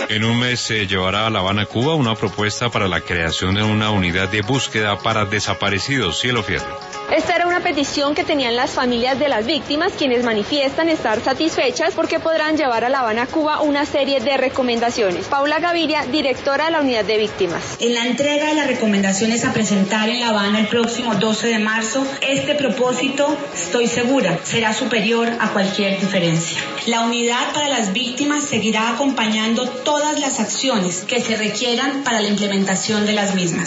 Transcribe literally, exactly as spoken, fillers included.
En un mes se llevará a La Habana, Cuba, una propuesta para la creación de una unidad de búsqueda para desaparecidos. Cielo Fierro. Esta era una petición que tenían las familias de las víctimas, quienes manifiestan estar satisfechas porque podrán llevar a La Habana, Cuba, una serie de recomendaciones. Paula Gaviria, directora de la unidad de víctimas. En la entrega de las recomendaciones a presentar en La Habana el próximo doce de marzo, este propósito, estoy segura, será superior a cualquier diferencia. La unidad para las víctimas seguirá acompañando todas las acciones que se requieran para la implementación de las mismas.